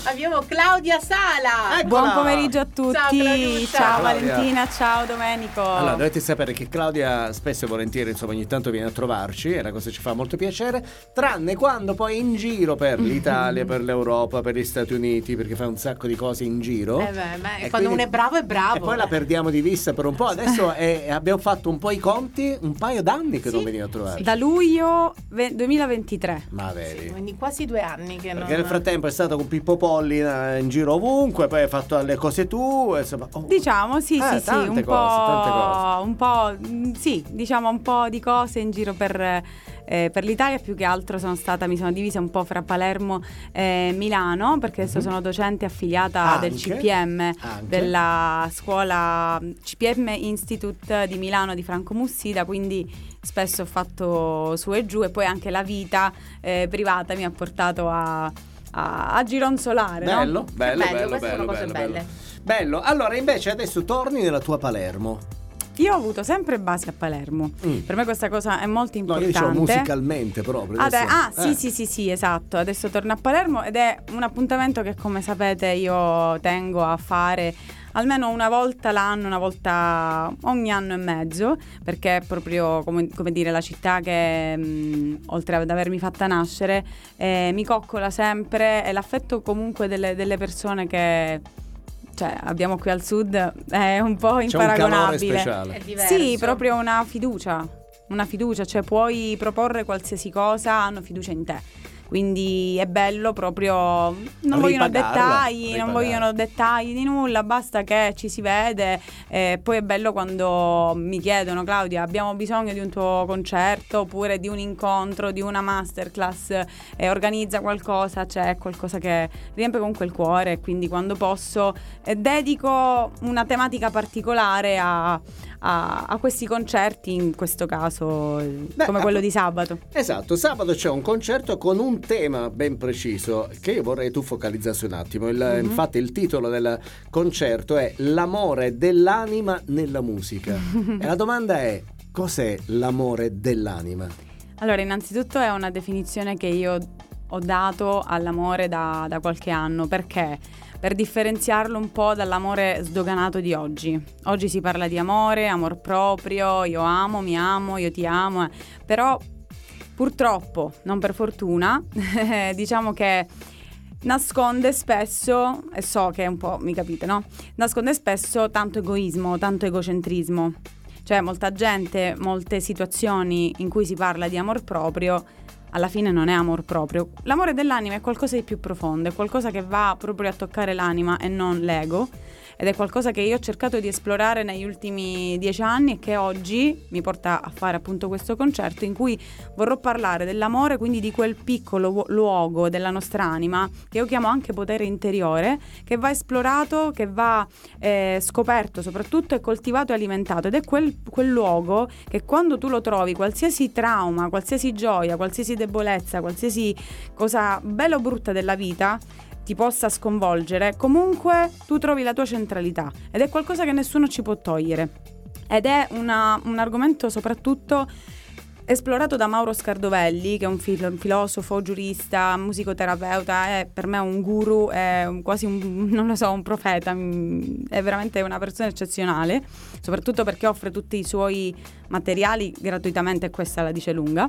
Abbiamo Claudia Sala. Eccola. Buon pomeriggio a tutti. Ciao, Valentina, ciao Domenico. Allora, dovete sapere che Claudia spesso e volentieri, insomma, ogni tanto viene a trovarci e la cosa ci fa molto piacere, tranne quando poi è in giro per l'Italia, per l'Europa, per gli Stati Uniti, perché fa un sacco di cose in giro. Quando quindi, uno è bravo è bravo. E poi la perdiamo di vista per un po'. Adesso abbiamo fatto un po' i conti, un paio d'anni che non veniva a trovarci. Da luglio 2023. Ma vedi. Sì, quindi quasi 2 anni che Perché nel frattempo è stato con Pippo Polli in giro ovunque, poi hai fatto le cose tu, insomma. Diciamo sì, tante cose. un po', sì, diciamo un po' di cose in giro per l'Italia. Più che altro mi sono divisa un po' fra Palermo e Milano, perché adesso sono docente affiliata del CPM, della scuola CPM Institute di Milano di Franco Mussida, quindi spesso ho fatto su e giù, e poi anche la vita privata mi ha portato a gironzolare. Bello, no? Bello, queste sono cose belle. Bello. Allora invece adesso torni nella tua Palermo. Io ho avuto sempre base a Palermo. Per me questa cosa è molto No, io importante. dicevo musicalmente proprio. Sì, esatto. Adesso torno a Palermo ed è un appuntamento che, come sapete, io tengo a fare almeno una volta l'anno, una volta ogni anno e mezzo, perché è proprio come dire la città che oltre ad avermi fatta nascere mi coccola sempre, e l'affetto comunque delle persone che abbiamo qui al sud è un po' imparagonabile. C'è un calore speciale. È diverso. Sì, proprio una fiducia, cioè puoi proporre qualsiasi cosa, hanno fiducia in te. Quindi è bello proprio, non vogliono dettagli di nulla, basta che ci si vede. Poi è bello quando mi chiedono: Claudia, abbiamo bisogno di un tuo concerto, oppure di un incontro, di una masterclass, organizza qualcosa. C'è qualcosa che riempie comunque il cuore, e quindi quando posso dedico una tematica particolare a questi concerti, in questo caso come quello di sabato. Esatto, sabato c'è un concerto con un tema ben preciso che io vorrei tu focalizzassi un attimo. Infatti il titolo del concerto è L'amore dell'anima nella musica. E la domanda è: cos'è l'amore dell'anima? Allora, innanzitutto è una definizione che io ho dato all'amore da qualche anno, perché per differenziarlo un po' dall'amore sdoganato di oggi. Oggi si parla di amor proprio, io amo, mi amo, io ti amo, però purtroppo, non per fortuna, diciamo che nasconde spesso, e so che è un po', mi capite, no? Nasconde spesso tanto egoismo, tanto egocentrismo. Cioè molta gente, molte situazioni in cui si parla di amor proprio, alla fine non è amor proprio. L'amore dell'anima è qualcosa di più profondo, è qualcosa che va proprio a toccare l'anima e non l'ego, ed è qualcosa che io ho cercato di esplorare negli ultimi 10 anni e che oggi mi porta a fare appunto questo concerto, in cui vorrò parlare dell'amore, quindi di quel piccolo luogo della nostra anima che io chiamo anche potere interiore, che va esplorato, che va scoperto soprattutto, e coltivato e alimentato, ed è quel luogo che quando tu lo trovi, qualsiasi trauma, qualsiasi gioia, qualsiasi debolezza, qualsiasi cosa bella o brutta della vita ti possa sconvolgere, comunque tu trovi la tua centralità, ed è qualcosa che nessuno ci può togliere, ed è un argomento soprattutto esplorato da Mauro Scardovelli, che è un filosofo, giurista, musicoterapeuta, è per me un guru, è quasi un profeta, è veramente una persona eccezionale, soprattutto perché offre tutti i suoi materiali gratuitamente, e questa la dice lunga.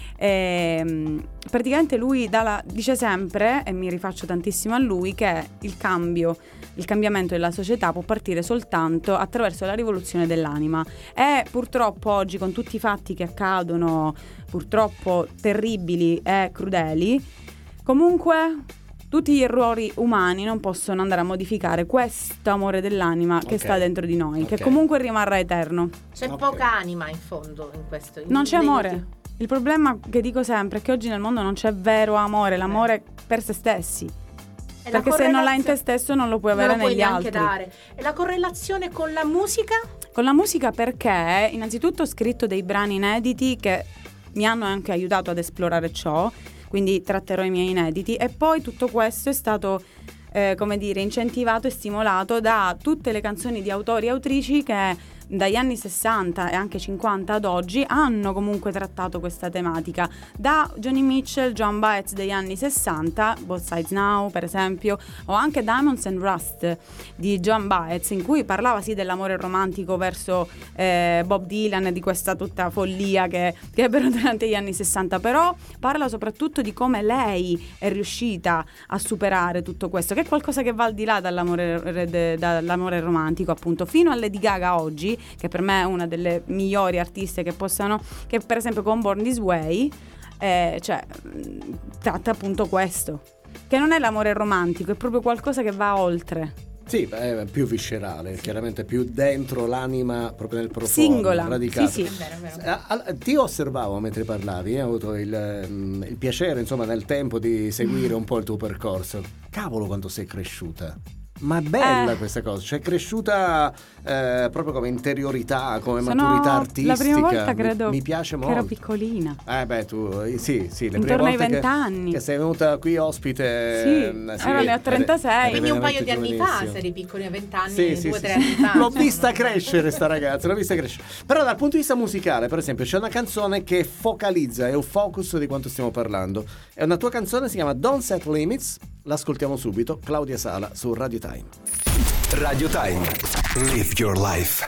Praticamente lui dice sempre, e mi rifaccio tantissimo a lui, che il cambiamento della società può partire soltanto attraverso la rivoluzione dell'anima, e purtroppo oggi, con tutti i fatti che accadono, purtroppo terribili e crudeli, comunque tutti gli errori umani non possono andare a modificare questo amore dell'anima che sta dentro di noi, che comunque rimarrà eterno. C'è poca anima in fondo in questo. Non c'è amore. Il problema che dico sempre è che oggi nel mondo non c'è vero amore, l'amore per se stessi. Perché se non l'hai in te stesso non lo puoi avere negli altri. Dare. E la correlazione con la musica? Con la musica, perché innanzitutto ho scritto dei brani inediti che mi hanno anche aiutato ad esplorare ciò, quindi tratterò i miei inediti, e poi tutto questo è stato incentivato e stimolato da tutte le canzoni di autori e autrici che dagli anni 60 e anche 50 ad oggi hanno comunque trattato questa tematica. Da Joni Mitchell, Joan Baez degli anni 60, Both Sides Now per esempio, o anche Diamonds and Rust di Joan Baez, in cui parlava sì dell'amore romantico verso Bob Dylan e di questa tutta follia che ebbero durante gli anni 60, però parla soprattutto di come lei è riuscita a superare tutto questo, che è qualcosa che va al di là dall'amore romantico, appunto, fino a Lady Gaga oggi, che per me è una delle migliori artiste che per esempio con Born This Way tratta appunto questo, che non è l'amore romantico, è proprio qualcosa che va oltre. Sì, è più viscerale, chiaramente più dentro l'anima, proprio nel profondo, singola, radicato. sì. È vero. Ti osservavo mentre parlavi, ho avuto il piacere, insomma, nel tempo di seguire un po' il tuo percorso. Cavolo, quanto sei cresciuta! Ma è bella questa cosa, cioè è cresciuta proprio come interiorità, come maturità artistica. La prima volta credo mi piace molto. che ero piccolina. Tu sì, le intorno prime ai volte 20 anni. che sei venuta qui ospite. Sì, ora ne ho 36. Quindi un paio di anni fa, giovanissimo. se eri piccoli a 20 anni, Sì, 2 o 3 anni fa. L'ho vista crescere sta ragazza, l'ho vista crescere. Però dal punto di vista musicale, per esempio, c'è una canzone che focalizza, è un focus di quanto stiamo parlando. È una tua canzone, si chiama Don't Set Limits. L'ascoltiamo subito, Claudia Sala su Radio Time. Radio Time. Live your life.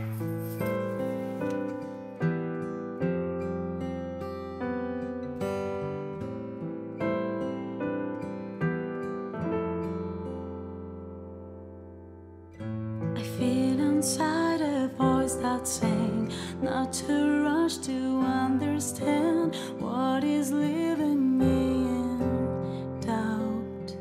I feel inside a voice that's saying not to rush to understand what is leaving me in doubt.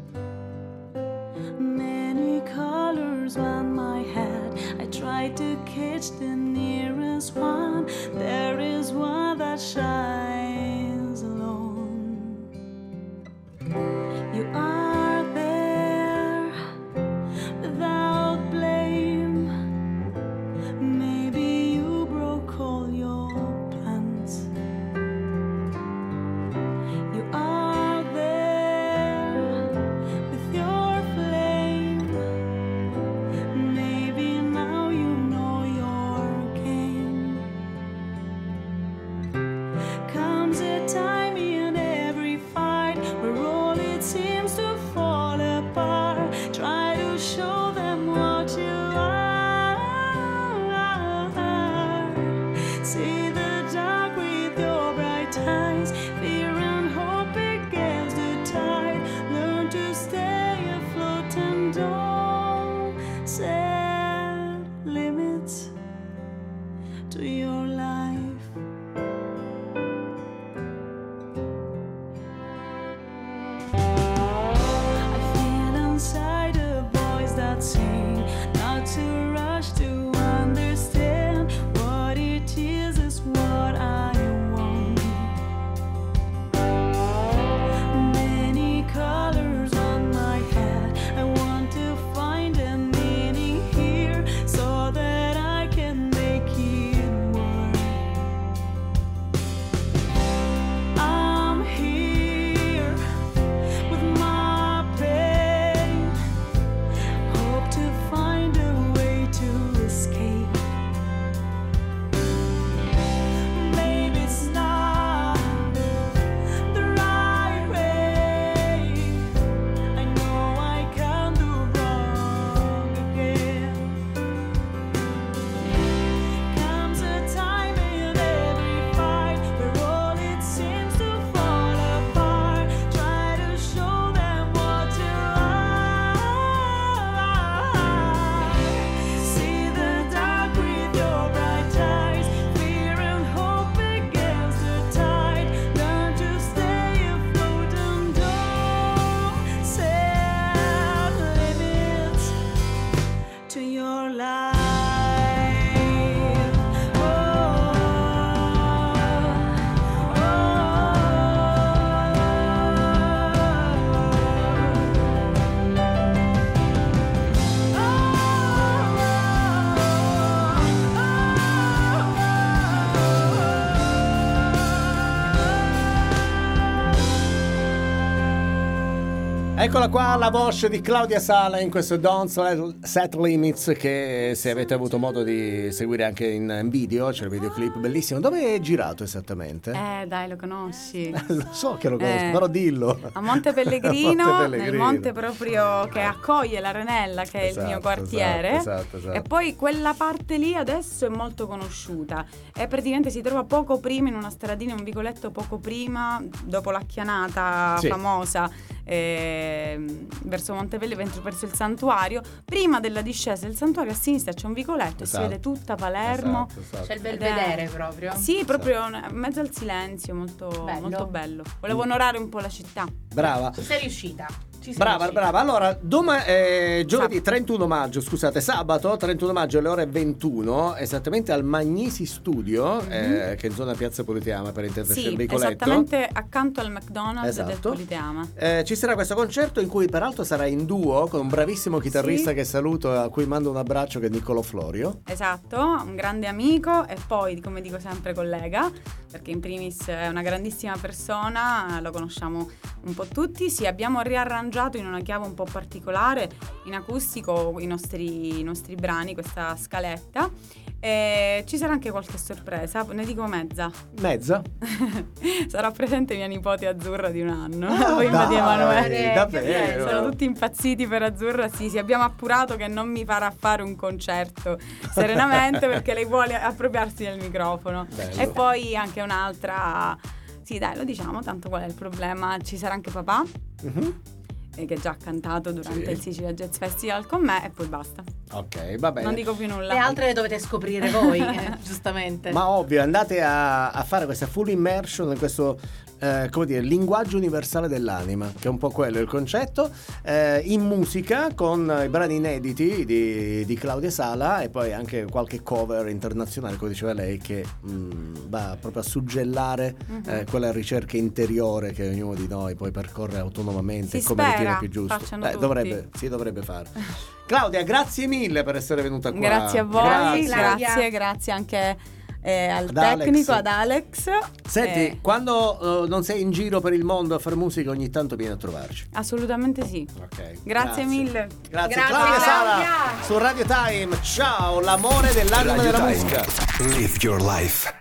Many colors on my head, I try to catch the nearest one. There is one that shines alone. You are there without blame. Maybe you broke all your plans. You are there with your flame. Maybe now you know your game. Come Eccola qua la voce di Claudia Sala in questo Don't Set Limits, che se avete avuto modo di seguire anche in video, c'è il videoclip bellissimo. Dove è girato esattamente? Dai, lo conosci. Lo so che lo conosco, però dillo. A Monte Pellegrino, A Monte Pellegrino. nel monte proprio che accoglie l'Arenella, che è il mio quartiere. Esatto. E poi quella parte lì adesso è molto conosciuta e praticamente si trova poco prima, in una stradina, un vicoletto poco prima, dopo la chianata famosa, verso Monte Pellegrino, verso il santuario. Prima della discesa del santuario, a sinistra c'è un vicoletto, si vede tutta Palermo. Esatto. C'è il belvedere proprio. Sì, proprio in mezzo al silenzio, molto molto bello. Volevo onorare un po' la città. Brava. Ci sei riuscita. Brava. Allora, giovedì 31 maggio, scusate, sabato 31 maggio alle ore 21, esattamente al Magnisi Studio, che è in zona Piazza Politeama, per intenderci, Sì, il vicoletto. esattamente accanto al McDonald's del Politeama. Ci sarà questo concerto in cui peraltro sarà in duo con un bravissimo chitarrista che saluto, a cui mando un abbraccio, che è Niccolò Florio. Esatto, un grande amico e poi, come dico sempre, collega, perché in primis è una grandissima persona, lo conosciamo un po' tutti. Sì, abbiamo riarrangiato in una chiave un po' particolare, in acustico, i nostri brani, questa scaletta. E ci sarà anche qualche sorpresa, ne dico mezza. Sarà presente mia nipote Azzurra di 1 anno. Poi di Emanuele. Davvero? Sono tutti impazziti per Azzurra. Sì, abbiamo appurato che non mi farà fare un concerto serenamente perché lei vuole appropriarsi del microfono. Bello. E poi anche un'altra. Sì, dai, lo diciamo, tanto qual è il problema? Ci sarà anche papà, che già ha cantato durante il Sicilia Jazz Festival con me, e poi basta. Ok, va bene. Non dico più nulla. Le altre le dovete scoprire voi, giustamente. Ma ovvio, andate a fare questa full immersion in questo linguaggio universale dell'anima, che è un po' quello il concetto, in musica, con i brani inediti di Claudia Sala e poi anche qualche cover internazionale, come diceva lei, che va proprio a suggellare quella ricerca interiore che ognuno di noi poi percorre autonomamente, come ritiene più giusto. Dovrebbe fare. Claudia, grazie mille per essere venuta qua. Grazie a voi, Grazie. grazie anche al tecnico, ad Alex. Senti, quando non sei in giro per il mondo a fare musica, ogni tanto vieni a trovarci. Assolutamente sì. Ok. Grazie mille. Grazie Claudia Sala su Radio Time. Ciao, l'amore dell'anima Radio della Time. musica. Live your life.